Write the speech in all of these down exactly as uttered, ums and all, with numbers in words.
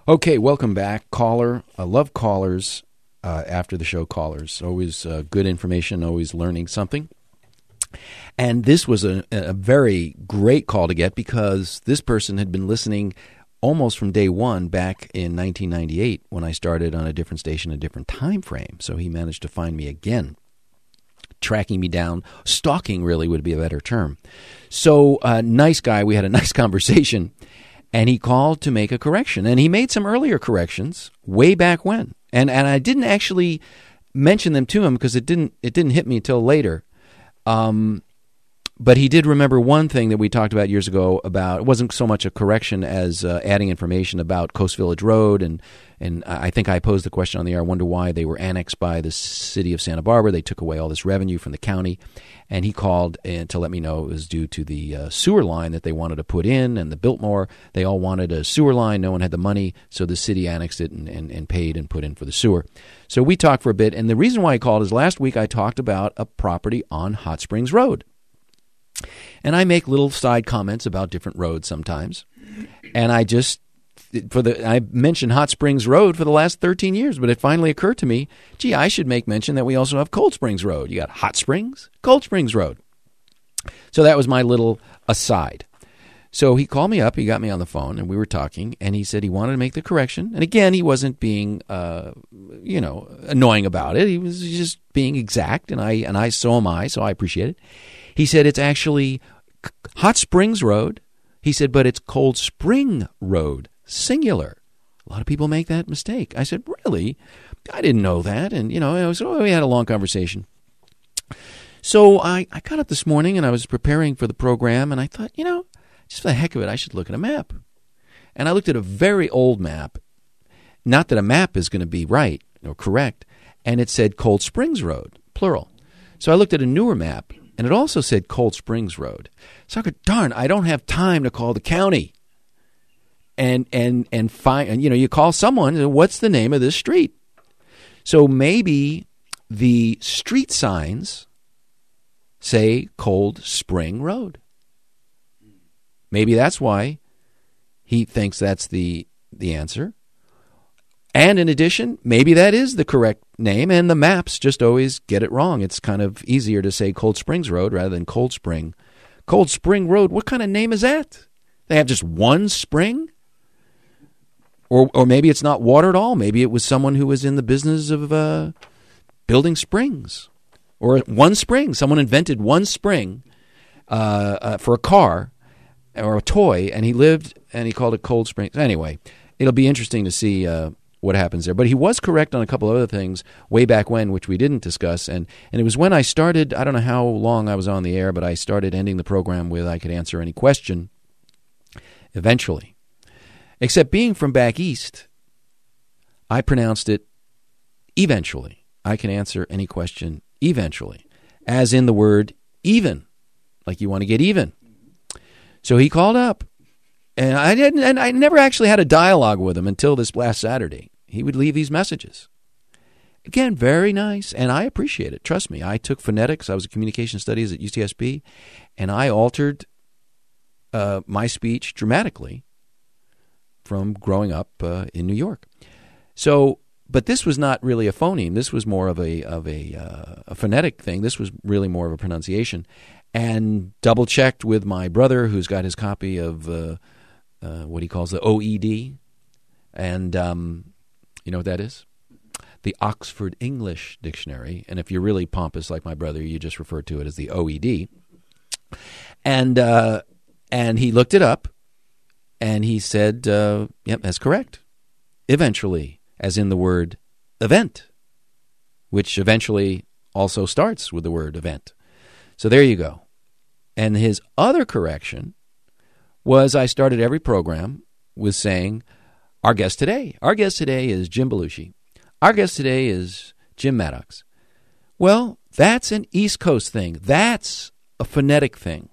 Okay, welcome back, caller. I love callers uh, after the show callers. Always uh, good information, always learning something. And this was a, a very great call to get because this person had been listening almost from day one back in nineteen ninety-eight when I started on a different station, a different time frame. So he managed to find me again, tracking me down. Stalking really would be a better term. So uh, nice guy. We had a nice conversation. And he called to make a correction. And he made some earlier corrections way back when. And and I didn't actually mention them to him because it didn't it didn't hit me until later. Um, but he did remember one thing that we talked about years ago about, it wasn't so much a correction as uh, adding information about Coast Village Road. And, and I think I posed the question on the air, I wonder why they were annexed by the city of Santa Barbara. They took away all this revenue from the county. And he called in to let me know it was due to the uh, sewer line that they wanted to put in and the Biltmore. They all wanted a sewer line. No one had the money, so the city annexed it and, and, and paid and put in for the sewer. So we talked for a bit, and the reason why I called is last week I talked about a property on Hot Springs Road. And I make little side comments about different roads sometimes. And I just, for the I mentioned Hot Springs Road for the last thirteen years, but it finally occurred to me, gee, I should make mention that we also have Cold Springs Road. You got Hot Springs, Cold Springs Road. So that was my little aside. So he called me up, he got me on the phone, and we were talking, and he said he wanted to make the correction. And again, he wasn't being, uh, you know, annoying about it. He was just being exact, and I, and I, so am I, so I appreciate it. He said it's actually Hot Springs Road. He said, but it's Cold Spring Road, singular. A lot of people make that mistake. I said, really? I didn't know that. And, you know, so we had a long conversation. So I, I got up this morning, and I was preparing for the program, and I thought, you know, just for the heck of it, I should look at a map. And I looked at a very old map. Not that a map is going to be right or correct. And it said Cold Springs Road, plural. So I looked at a newer map, and it also said Cold Springs Road. So I go, darn, I don't have time to call the county. And and and find, and you know, you call someone, what's the name of this street? So maybe the street signs say Cold Spring Road. Maybe that's why he thinks that's the the answer. And in addition, maybe that is the correct name, and the maps just always get it wrong. It's kind of easier to say Cold Springs Road rather than Cold Spring. Cold Spring Road, what kind of name is that? They have just one spring? Or or maybe it's not water at all. Maybe it was someone who was in the business of uh, building springs. Or one spring. Someone invented one spring uh, uh, for a car or a toy, and he lived and he called it Cold Springs. Anyway, it'll be interesting to see uh, what happens there. But he was correct on a couple other things way back when, which we didn't discuss. And, and it was when I started, I don't know how long I was on the air, but I started ending the program with I could answer any question eventually. Except being from back east, I pronounced it eventually. I can answer any question eventually, as in the word even, like you want to get even. So he called up, and I didn't, and I never actually had a dialogue with him until this last Saturday. He would leave these messages. Again, very nice, and I appreciate it. Trust me, I took phonetics. I was in communication studies at U C S B, and I altered uh, my speech dramatically from growing up uh, in New York. So, but this was not really a phoneme. This was more of a of a, uh, a phonetic thing. This was really more of a pronunciation. And double checked with my brother, who's got his copy of uh, uh, what he calls the O E D, and um, you know what that is? The Oxford English Dictionary. And if you're really pompous like my brother, you just refer to it as the O E D. And uh, and he looked it up. And he said, uh, yep, that's correct. Eventually, as in the word event, which eventually also starts with the word event. So there you go. And his other correction was I started every program with saying, our guest today. Our guest today is Jim Belushi. Our guest today is Jim Maddox. Well, that's an East Coast thing. That's a phonetic thing.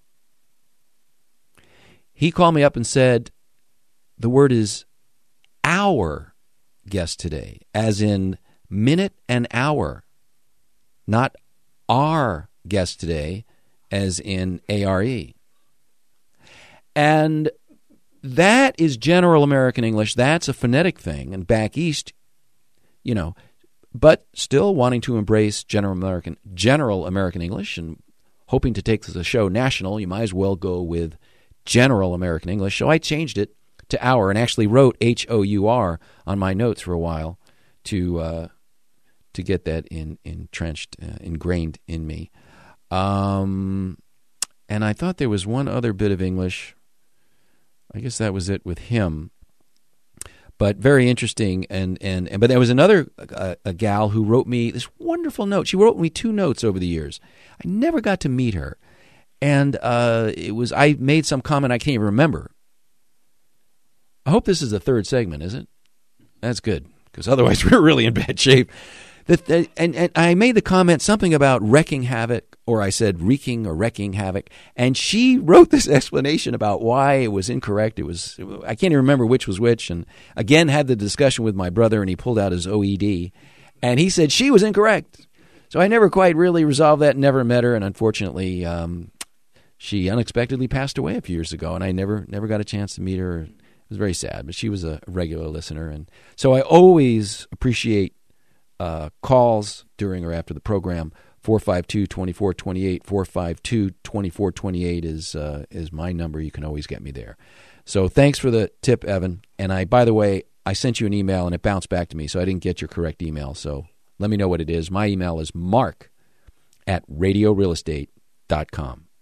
He called me up and said, the word is our guest today, as in minute and hour, not our guest today, as in A R E. And that is general American English. That's a phonetic thing. And back east, you know, but still wanting to embrace general American general American English and hoping to take the show national, you might as well go with general American English. So I changed it to our and actually wrote H O U R on my notes for a while to uh, to get that in entrenched, uh, ingrained in me. Um, and I thought there was one other bit of English. I guess that was it with him. But very interesting, and and, and but there was another uh, a gal who wrote me this wonderful note. She wrote me two notes over the years. I never got to meet her, and uh, it was I made some comment I can't even remember. I hope this is the third segment, is it? That's good, because otherwise we're really in bad shape. That the, and, and I made the comment something about wrecking havoc, or I said wreaking or wrecking havoc, and she wrote this explanation about why it was incorrect. It was I can't even remember which was which, and again had the discussion with my brother, and he pulled out his O E D, and he said she was incorrect. So I never quite really resolved that, never met her, and unfortunately um, she unexpectedly passed away a few years ago, and I never never got a chance to meet her. It was very sad, but she was a regular listener, and so I always appreciate Uh, calls during or after the program. Four five two, two four two eight, four five two, two four two eight is uh, is my number. You can always get me there. So thanks for the tip, Evan. And I, by the way, I sent you an email and it bounced back to me, so I didn't get your correct email. So let me know what it is. My email is mark at radio real estate dot com.